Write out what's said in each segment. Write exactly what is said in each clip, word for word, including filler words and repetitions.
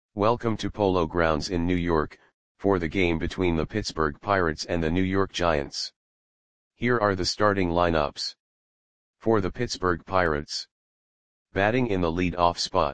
Welcome to Polo Grounds in New York, for the game between the Pittsburgh Pirates and the New York Giants. Here are the starting lineups. For the Pittsburgh Pirates. Batting in the lead-off spot.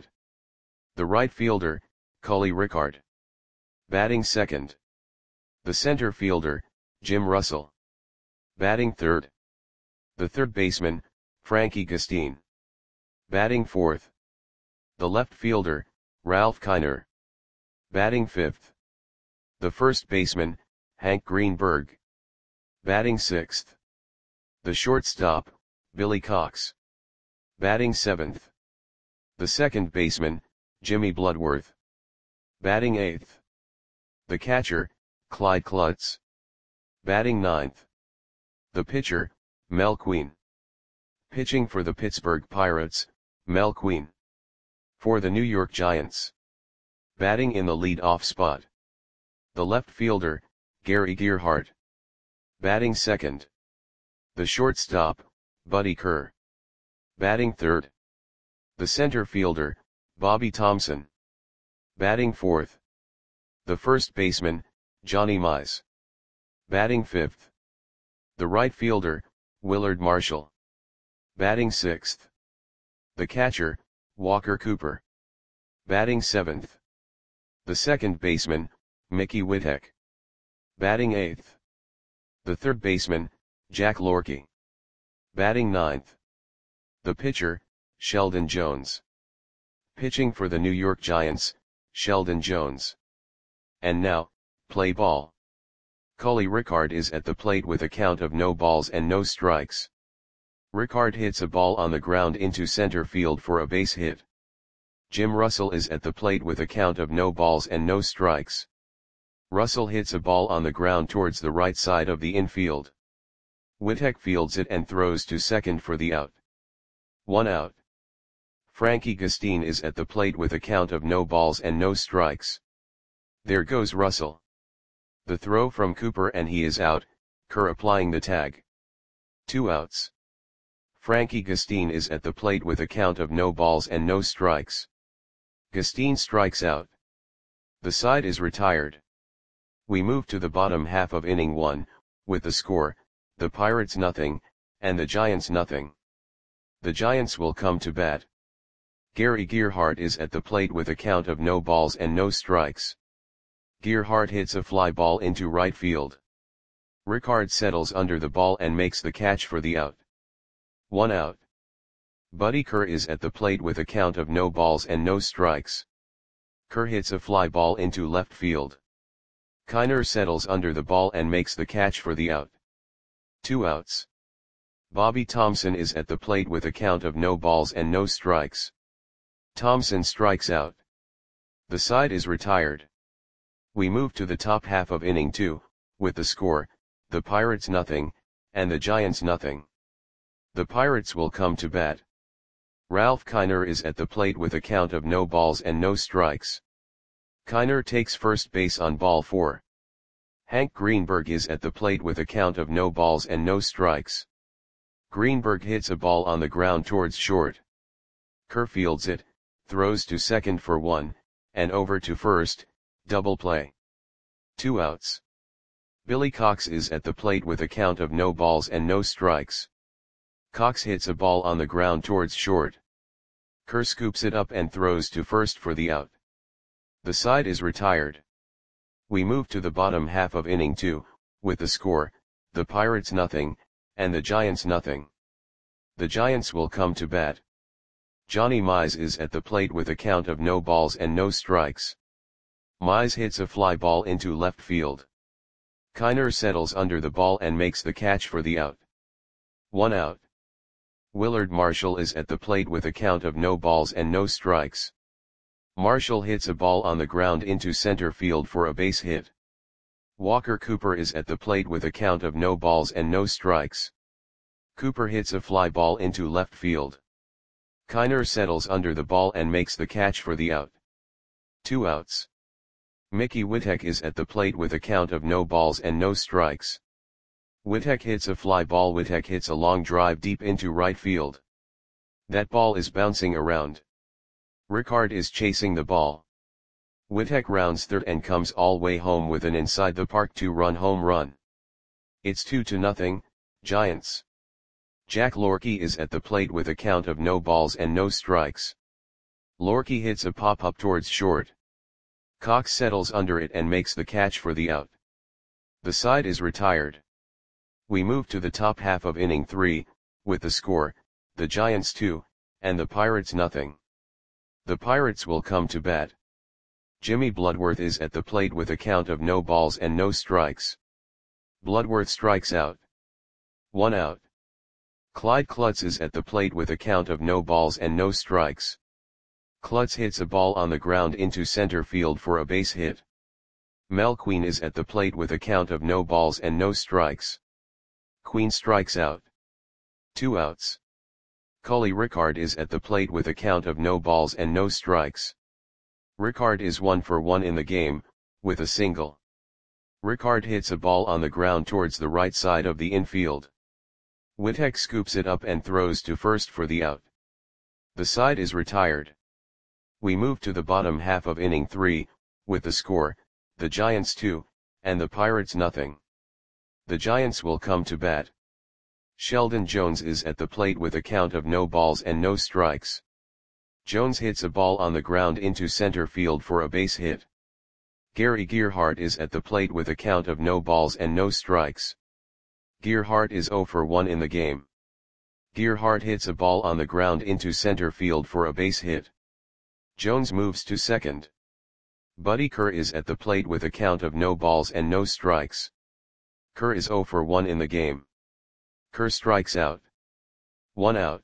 The right fielder, Cully Rickard. Batting second. The center fielder, Jim Russell. Batting third. The third baseman, Frankie Gustin. Batting fourth. The left fielder, Ralph Kiner. Batting fifth. The first baseman, Hank Greenberg. Batting sixth. The shortstop, Billy Cox. Batting seventh. The second baseman, Jimmy Bloodworth. Batting eighth. The catcher, Clyde Klutz. Batting ninth. The pitcher, Mel Queen. Pitching for the Pittsburgh Pirates, Mel Queen. For the New York Giants. Batting in the lead-off spot. The left fielder, Gary Gearhart. Batting second. The shortstop, Buddy Kerr. Batting third. The center fielder, Bobby Thomson. Batting fourth. The first baseman, Johnny Mize. Batting fifth. The right fielder, Willard Marshall. Batting sixth. The catcher, Walker Cooper. Batting seventh. The second baseman, Mickey Whittek. Batting eighth. The third baseman, Jack Lorky. Batting ninth. The pitcher, Sheldon Jones. Pitching for the New York Giants, Sheldon Jones. And now, play ball. Cully Rickard is at the plate with a count of no balls and no strikes. Rickard hits a ball on the ground into center field for a base hit. Jim Russell is at the plate with a count of no balls and no strikes. Russell hits a ball on the ground towards the right side of the infield. Whittek fields it and throws to second for the out. One out. Frankie Gustin is at the plate with a count of no balls and no strikes. There goes Russell. The throw from Cooper and he is out, Kerr applying the tag. Two outs. Frankie Gustin is at the plate with a count of no balls and no strikes. Gustin strikes out. The side is retired. We move to the bottom half of inning one, with the score, the Pirates nothing, and the Giants nothing. The Giants will come to bat. Gary Gearhart is at the plate with a count of no balls and no strikes. Gearhart hits a fly ball into right field. Rickard settles under the ball and makes the catch for the out. One out. Buddy Kerr is at the plate with a count of no balls and no strikes. Kerr hits a fly ball into left field. Kiner settles under the ball and makes the catch for the out. Two outs. Bobby Thomson is at the plate with a count of no balls and no strikes. Thomson strikes out. The side is retired. We move to the top half of inning two, with the score, the Pirates nothing, and the Giants nothing. The Pirates will come to bat. Ralph Kiner is at the plate with a count of no balls and no strikes. Kiner takes first base on ball four. Hank Greenberg is at the plate with a count of no balls and no strikes. Greenberg hits a ball on the ground towards short. Kerr fields it, throws to second for one, and over to first, double play. Two outs. Billy Cox is at the plate with a count of no balls and no strikes. Cox hits a ball on the ground towards short. Kerr scoops it up and throws to first for the out. The side is retired. We move to the bottom half of inning two, with the score, the Pirates nothing, and the Giants nothing. The Giants will come to bat. Johnny Mize is at the plate with a count of no balls and no strikes. Mize hits a fly ball into left field. Kiner settles under the ball and makes the catch for the out. One out. Willard Marshall is at the plate with a count of no balls and no strikes. Marshall hits a ball on the ground into center field for a base hit. Walker Cooper is at the plate with a count of no balls and no strikes. Cooper hits a fly ball into left field. Kiner settles under the ball and makes the catch for the out. Two outs. Mickey Whittek is at the plate with a count of no balls and no strikes. Whittek hits a fly ball. Whittek hits a long drive deep into right field. That ball is bouncing around. Rickard is chasing the ball. Wittek rounds third and comes all way home with an inside the park two-run home run. It's two to nothing, Giants. Jack Lorky is at the plate with a count of no balls and no strikes. Lorky hits a pop-up towards short. Cox settles under it and makes the catch for the out. The side is retired. We move to the top half of inning three, with the score, the Giants two, and the Pirates nothing. The Pirates will come to bat. Jimmy Bloodworth is at the plate with a count of no balls and no strikes. Bloodworth strikes out. One out. Clyde Klutz is at the plate with a count of no balls and no strikes. Klutz hits a ball on the ground into center field for a base hit. Mel Queen is at the plate with a count of no balls and no strikes. Queen strikes out. Two outs. Cully Rickard is at the plate with a count of no balls and no strikes. Rickard is one for one in the game, with a single. Rickard hits a ball on the ground towards the right side of the infield. Wittek scoops it up and throws to first for the out. The side is retired. We move to the bottom half of inning three, with the score, the Giants two, and the Pirates nothing. The Giants will come to bat. Sheldon Jones is at the plate with a count of no balls and no strikes. Jones hits a ball on the ground into center field for a base hit. Gary Gearhart is at the plate with a count of no balls and no strikes. Gearhart is zero for one in the game. Gearhart hits a ball on the ground into center field for a base hit. Jones moves to second. Buddy Kerr is at the plate with a count of no balls and no strikes. Kerr is zero for one in the game. Kerr strikes out. One out.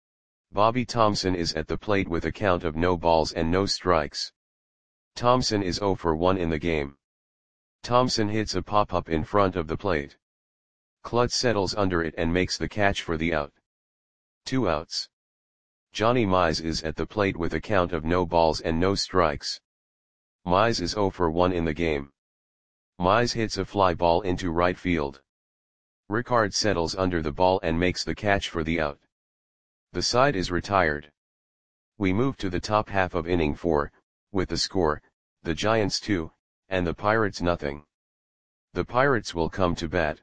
Bobby Thompson is at the plate with a count of no balls and no strikes. Thompson is zero for one in the game. Thompson hits a pop-up in front of the plate. Klutz settles under it and makes the catch for the out. Two outs. Johnny Mize is at the plate with a count of no balls and no strikes. Mize is zero for one in the game. Mize hits a fly ball into right field. Rickard settles under the ball and makes the catch for the out. The side is retired. We move to the top half of inning four, with the score, the Giants two, and the Pirates nothing. The Pirates will come to bat.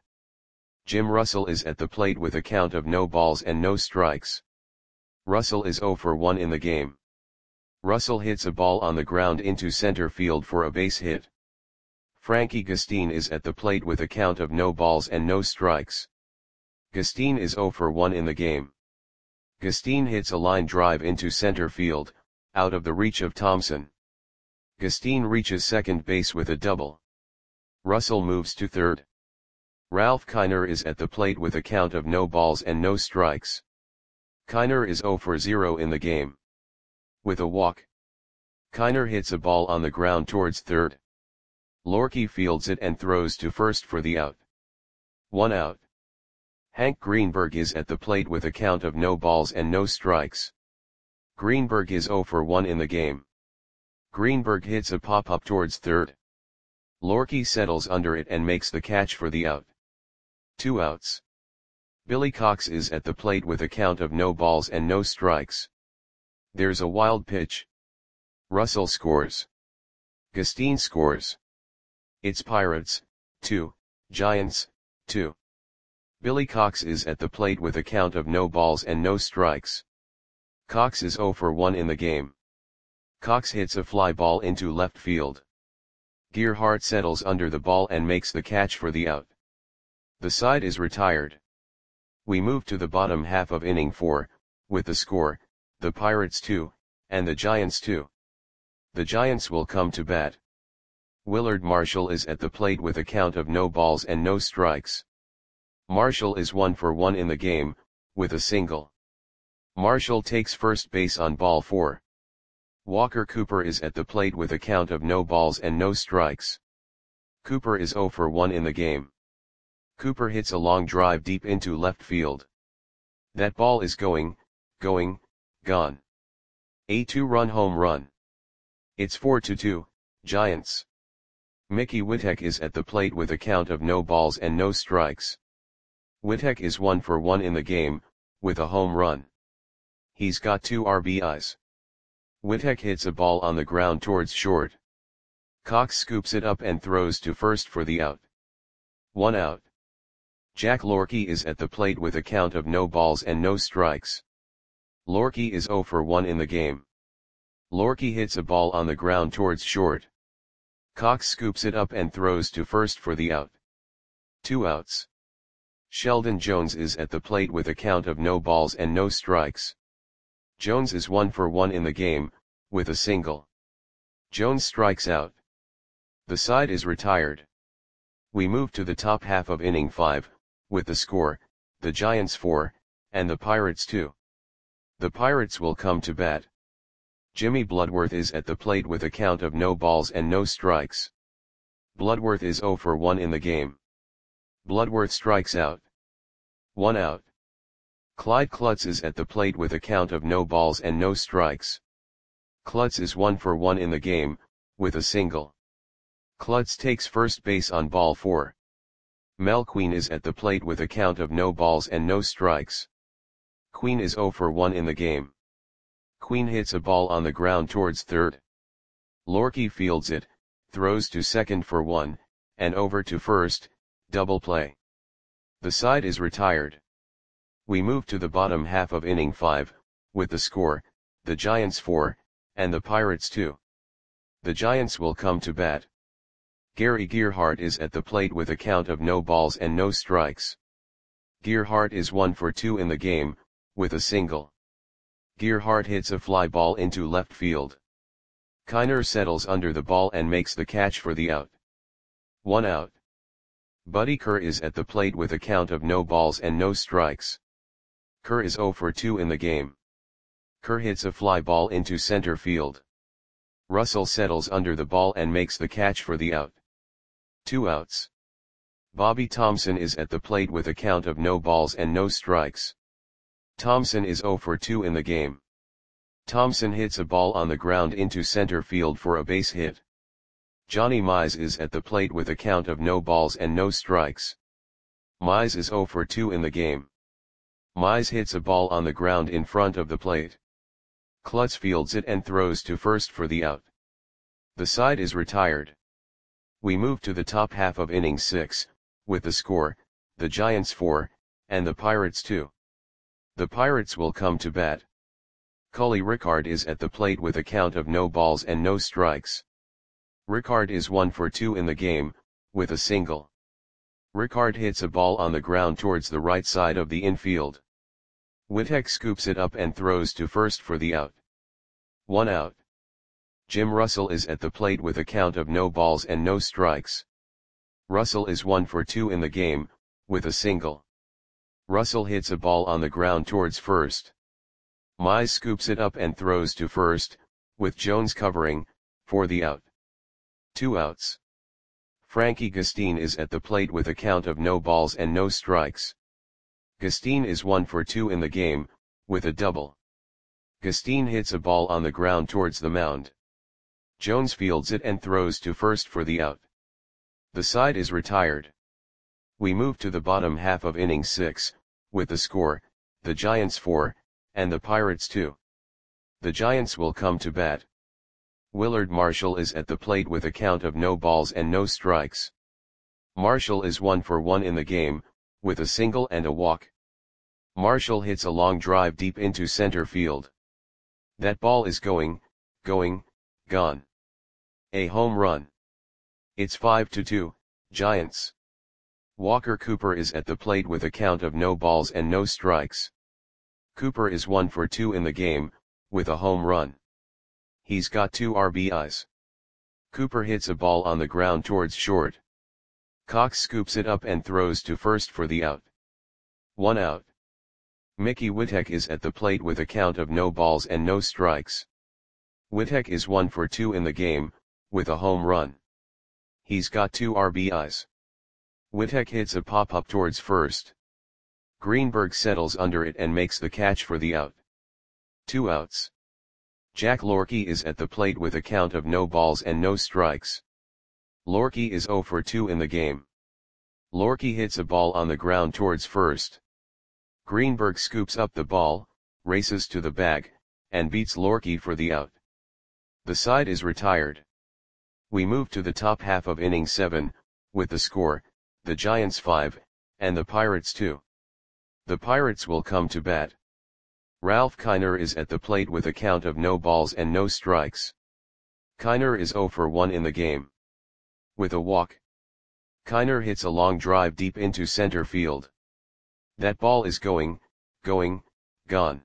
Jim Russell is at the plate with a count of no balls and no strikes. Russell is zero for one in the game. Russell hits a ball on the ground into center field for a base hit. Frankie Gustine is at the plate with a count of no balls and no strikes. Gustine is zero for one in the game. Gustine hits a line drive into center field, out of the reach of Thompson. Gustine reaches second base with a double. Russell moves to third. Ralph Kiner is at the plate with a count of no balls and no strikes. Kiner is zero for zero in the game. With a walk. Kiner hits a ball on the ground towards third. Lorky fields it and throws to first for the out. One out. Hank Greenberg is at the plate with a count of no balls and no strikes. Greenberg is zero for one in the game. Greenberg hits a pop-up towards third. Lorky settles under it and makes the catch for the out. Two outs. Billy Cox is at the plate with a count of no balls and no strikes. There's a wild pitch. Russell scores. Gustine scores. It's Pirates, two, Giants, two. Billy Cox is at the plate with a count of no balls and no strikes. Cox is zero for one in the game. Cox hits a fly ball into left field. Gearhart settles under the ball and makes the catch for the out. The side is retired. We move to the bottom half of inning four, with the score, the Pirates two, and the Giants two. The Giants will come to bat. Willard Marshall is at the plate with a count of no balls and no strikes. Marshall is one for one in the game, with a single. Marshall takes first base on ball four. Walker Cooper is at the plate with a count of no balls and no strikes. Cooper is zero for one in the game. Cooper hits a long drive deep into left field. That ball is going, going, gone. A two-run home run. It's four to two, Giants. Mickey Wittek is at the plate with a count of no balls and no strikes. Wittek is one for one in the game, with a home run. He's got two R B Is. Wittek hits a ball on the ground towards short. Cox scoops it up and throws to first for the out. One out. Jack Lorkie is at the plate with a count of no balls and no strikes. Lorkie is zero for one in the game. Lorkie hits a ball on the ground towards short. Cox scoops it up and throws to first for the out. Two outs. Sheldon Jones is at the plate with a count of no balls and no strikes. Jones is one for one in the game, with a single. Jones strikes out. The side is retired. We move to the top half of inning five, with the score, the Giants four, and the Pirates two. The Pirates will come to bat. Jimmy Bloodworth is at the plate with a count of no balls and no strikes. Bloodworth is zero for one in the game. Bloodworth strikes out. One out. Clyde Klutz is at the plate with a count of no balls and no strikes. Klutz is one for one in the game, with a single. Klutz takes first base on ball four. Mel Queen is at the plate with a count of no balls and no strikes. Queen is zero for one in the game. Queen hits a ball on the ground towards third. Lorkie fields it, throws to second for one, and over to first, double play. The side is retired. We move to the bottom half of inning five, with the score, the Giants four, and the Pirates two. The Giants will come to bat. Gary Gearhart is at the plate with a count of no balls and no strikes. Gearhart is one for two in the game, with a single. Gearhart hits a fly ball into left field. Kiner settles under the ball and makes the catch for the out. One out. Buddy Kerr is at the plate with a count of no balls and no strikes. Kerr is zero for two in the game. Kerr hits a fly ball into center field. Russell settles under the ball and makes the catch for the out. Two outs. Bobby Thompson is at the plate with a count of no balls and no strikes. Thompson is zero for two in the game. Thompson hits a ball on the ground into center field for a base hit. Johnny Mize is at the plate with a count of no balls and no strikes. Mize is zero for two in the game. Mize hits a ball on the ground in front of the plate. Klutz fields it and throws to first for the out. The side is retired. We move to the top half of inning six, with the score, the Giants four, and the Pirates two. The Pirates will come to bat. Cully Rickard is at the plate with a count of no balls and no strikes. Rickard is one for two in the game, with a single. Rickard hits a ball on the ground towards the right side of the infield. Wittek scoops it up and throws to first for the out. One out. Jim Russell is at the plate with a count of no balls and no strikes. Russell is one for two in the game, with a single. Russell hits a ball on the ground towards first. Mize scoops it up and throws to first, with Jones covering, for the out. Two outs. Frankie Gustine is at the plate with a count of no balls and no strikes. Gustine is one for two in the game, with a double. Gustine hits a ball on the ground towards the mound. Jones fields it and throws to first for the out. The side is retired. We move to the bottom half of inning six, with the score, the Giants four, and the Pirates two. The Giants will come to bat. Willard Marshall is at the plate with a count of no balls and no strikes. Marshall is one for one in the game, with a single and a walk. Marshall hits a long drive deep into center field. That ball is going, going, gone. A home run. It's five to two, Giants. Walker Cooper is at the plate with a count of no balls and no strikes. Cooper is one for two in the game, with a home run. He's got two R B Is. Cooper hits a ball on the ground towards short. Cox scoops it up and throws to first for the out. One out. Mickey Wittek is at the plate with a count of no balls and no strikes. Wittek is one for two in the game, with a home run. He's got two R B Is. Wittek hits a pop-up towards first. Greenberg settles under it and makes the catch for the out. Two outs. Jack Lorkie is at the plate with a count of no balls and no strikes. Lorkie is zero for two in the game. Lorkie hits a ball on the ground towards first. Greenberg scoops up the ball, races to the bag, and beats Lorkie for the out. The side is retired. We move to the top half of inning seven, with the score, the Giants five, and the Pirates two. The Pirates will come to bat. Ralph Kiner is at the plate with a count of no balls and no strikes. Kiner is zero for one in the game. With a walk, Kiner hits a long drive deep into center field. That ball is going, going, gone.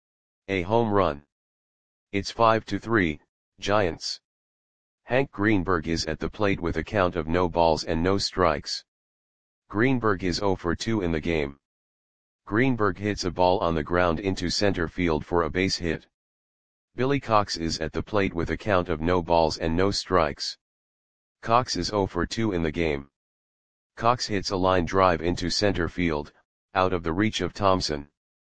A home run. It's five to three, Giants. Hank Greenberg is at the plate with a count of no balls and no strikes. Greenberg is zero for two in the game. Greenberg hits a ball on the ground into center field for a base hit. Billy Cox is at the plate with a count of no balls and no strikes. Cox is zero for two in the game. Cox hits a line drive into center field, out of the reach of Thompson.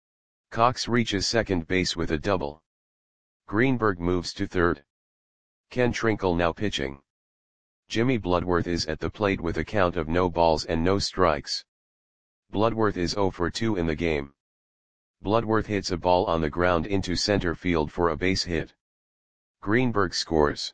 Cox reaches second base with a double. Greenberg moves to third. Ken Trinkle now pitching. Jimmy Bloodworth is at the plate with a count of no balls and no strikes. Bloodworth is zero for two in the game. Bloodworth hits a ball on the ground into center field for a base hit. Greenberg scores.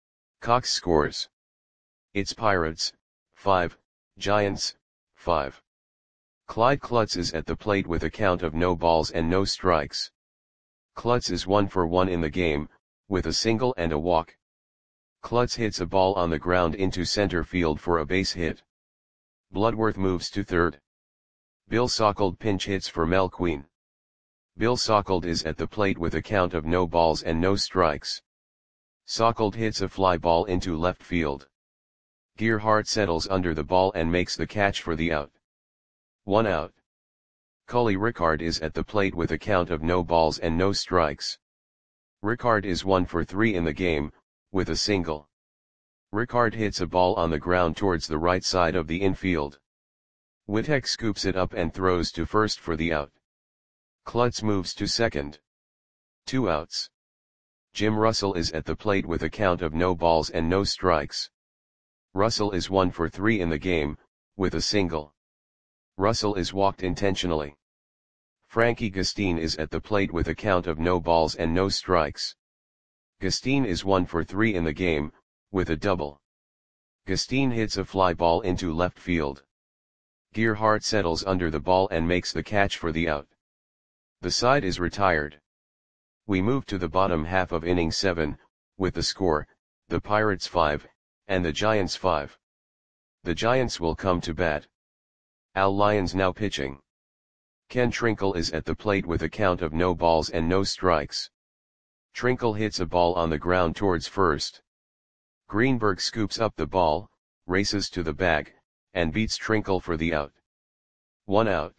Cox scores. It's Pirates, five, Giants, five. Clyde Klutz is at the plate with a count of no balls and no strikes. Klutz is one for one in the game, with a single and a walk. Klutz hits a ball on the ground into center field for a base hit. Bloodworth moves to third. Bill Sockold pinch hits for Mel Queen. Bill Sockold is at the plate with a count of no balls and no strikes. Sockold hits a fly ball into left field. Gearhart settles under the ball and makes the catch for the out. One out. Cully Rickard is at the plate with a count of no balls and no strikes. Rickard is one for three in the game, with a single. Rickard hits a ball on the ground towards the right side of the infield. Wittek scoops it up and throws to first for the out. Klutz moves to second. Two outs. Jim Russell is at the plate with a count of no balls and no strikes. Russell is one for three in the game, with a single. Russell is walked intentionally. Frankie Gustine is at the plate with a count of no balls and no strikes. Gustine is one for three in the game, with a double. Gustine hits a fly ball into left field. Gearhart settles under the ball and makes the catch for the out. The side is retired. We move to the bottom half of inning seven, with the score, the Pirates five, and the Giants five. The Giants will come to bat. Al Lyons now pitching. Ken Trinkle is at the plate with a count of no balls and no strikes. Trinkle hits a ball on the ground towards first. Greenberg scoops up the ball, races to the bag, and beats Trinkle for the out. One out.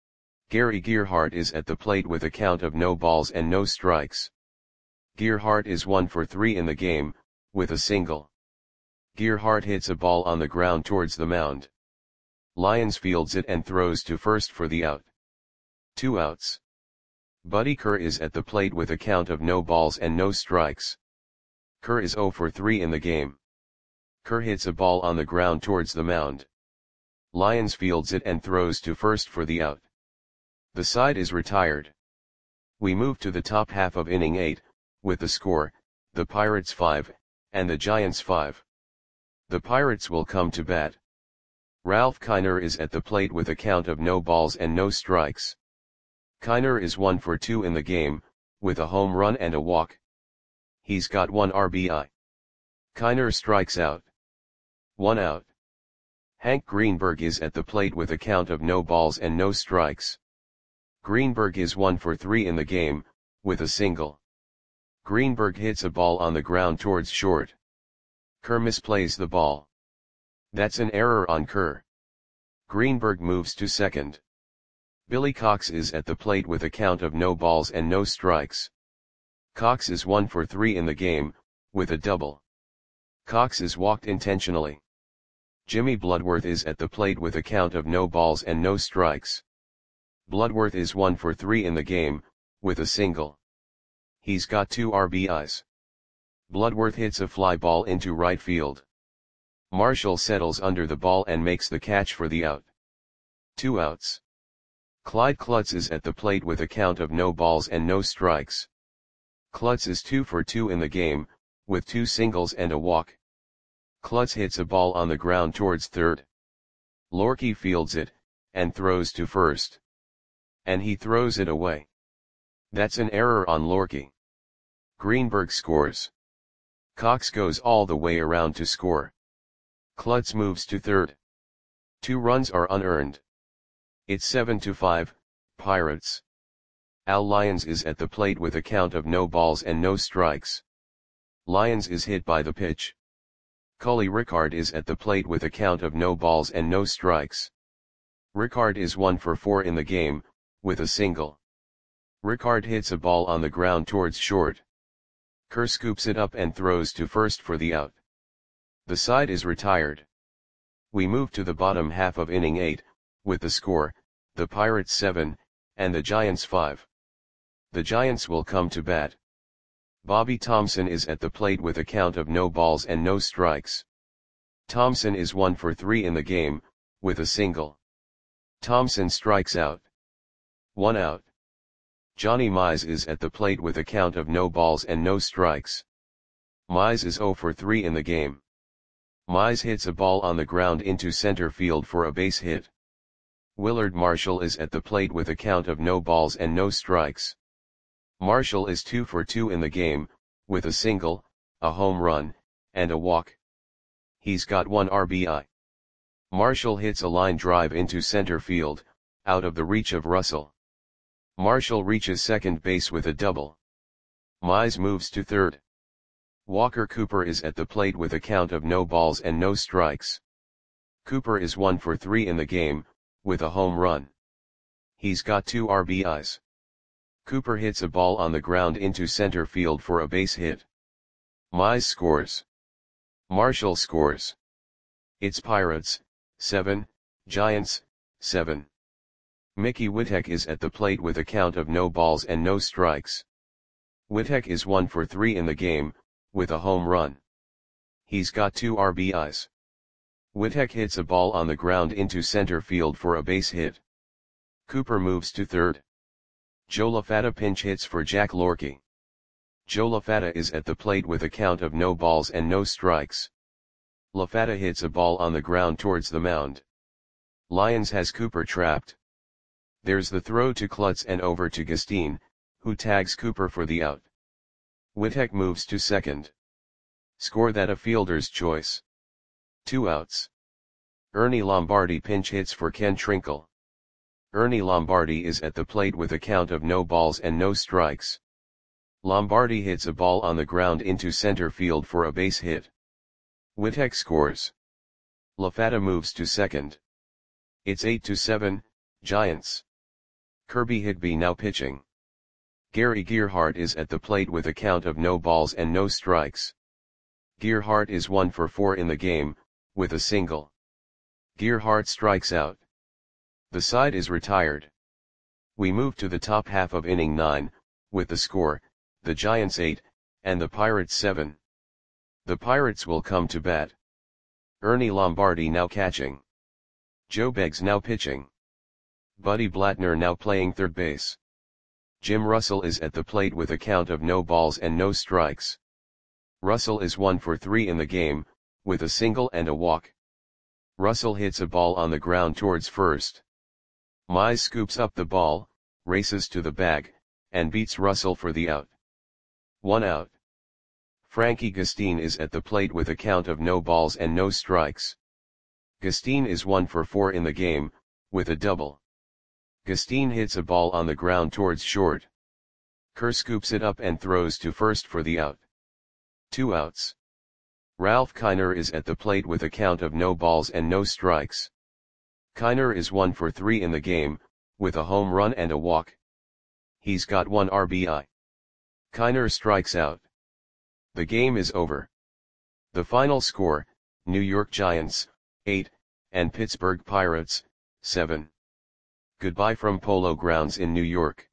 Gary Gearhart is at the plate with a count of no balls and no strikes. Gearhart is one for three in the game, with a single. Gearhart hits a ball on the ground towards the mound. Lyons fields it and throws to first for the out. Two outs. Buddy Kerr is at the plate with a count of no balls and no strikes. Kerr is zero for three in the game. Kerr hits a ball on the ground towards the mound. Lyons fields it and throws to first for the out. The side is retired. We move to the top half of inning eight, with the score, the Pirates five, and the Giants five. The Pirates will come to bat. Ralph Kiner is at the plate with a count of no balls and no strikes. Kiner is one for two in the game, with a home run and a walk. He's got one R B I. Kiner strikes out. One out. Hank Greenberg is at the plate with a count of no balls and no strikes. Greenberg is one for three in the game, with a single. Greenberg hits a ball on the ground towards short. Kerr misplays the ball. That's an error on Kerr. Greenberg moves to second. Billy Cox is at the plate with a count of no balls and no strikes. Cox is one for three in the game, with a double. Cox is walked intentionally. Jimmy Bloodworth is at the plate with a count of no balls and no strikes. Bloodworth is one for three in the game, with a single. He's got two R B Is. Bloodworth hits a fly ball into right field. Marshall settles under the ball and makes the catch for the out. Two outs. Clyde Klutz is at the plate with a count of no balls and no strikes. Klutz is two for two in the game, with two singles and a walk. Klutz hits a ball on the ground towards third. Lorky fields it, and throws to first. And he throws it away. That's an error on Lorky. Greenberg scores. Cox goes all the way around to score. Klutz moves to third. Two runs are unearned. It's seven to five, Pirates. Al Lyons is at the plate with a count of no balls and no strikes. Lyons is hit by the pitch. Cully Rickard is at the plate with a count of no balls and no strikes. Rickard is one for four in the game, with a single. Rickard hits a ball on the ground towards short. Kerr scoops it up and throws to first for the out. The side is retired. We move to the bottom half of inning eight, with the score, the Pirates seven, and the Giants five. The Giants will come to bat. Bobby Thomson is at the plate with a count of no balls and no strikes. Thomson is one for three in the game, with a single. Thomson strikes out. One out. Johnny Mize is at the plate with a count of no balls and no strikes. Mize is zero for three in the game. Mize hits a ball on the ground into center field for a base hit. Willard Marshall is at the plate with a count of no balls and no strikes. Marshall is two for two in the game, with a single, a home run, and a walk. He's got one R B I. Marshall hits a line drive into center field, out of the reach of Russell. Marshall reaches second base with a double. Mize moves to third. Walker Cooper is at the plate with a count of no balls and no strikes. Cooper is one for three in the game, with a home run. He's got two R B Is. Cooper hits a ball on the ground into center field for a base hit. Mize scores. Marshall scores. It's Pirates, seven, Giants, seven. Mickey Witek is at the plate with a count of no balls and no strikes. Witek is one for three in the game, with a home run. He's got two R B Is. Witek hits a ball on the ground into center field for a base hit. Cooper moves to third. Joe LaFatta pinch hits for Jack Lorky. Joe LaFatta is at the plate with a count of no balls and no strikes. LaFatta hits a ball on the ground towards the mound. Lyons has Cooper trapped. There's the throw to Klutz and over to Gustine, who tags Cooper for the out. Witek moves to second. Score that a fielder's choice. Two outs. Ernie Lombardi pinch hits for Ken Trinkle. Ernie Lombardi is at the plate with a count of no balls and no strikes. Lombardi hits a ball on the ground into center field for a base hit. Witek scores. LaFatta moves to second. It's eight to seven, Giants. Kirby Higby now pitching. Gary Gearhart is at the plate with a count of no balls and no strikes. Gearhart is one for four in the game, with a single. Gearhart strikes out. The side is retired. We move to the top half of inning nine, with the score, the Giants eight, and the Pirates seven. The Pirates will come to bat. Ernie Lombardi now catching. Joe Beggs now pitching. Buddy Blattner now playing third base. Jim Russell is at the plate with a count of no balls and no strikes. Russell is one for three in the game, with a single and a walk. Russell hits a ball on the ground towards first. Mize scoops up the ball, races to the bag, and beats Russell for the out. One out. Frankie Gustine is at the plate with a count of no balls and no strikes. Gustine is one for four in the game, with a double. Gustine hits a ball on the ground towards short. Kerr scoops it up and throws to first for the out. Two outs. Ralph Kiner is at the plate with a count of no balls and no strikes. Kiner is one for three in the game, with a home run and a walk. He's got one R B I. Kiner strikes out. The game is over. The final score, New York Giants, eight, and Pittsburgh Pirates, seven. Goodbye from Polo Grounds in New York.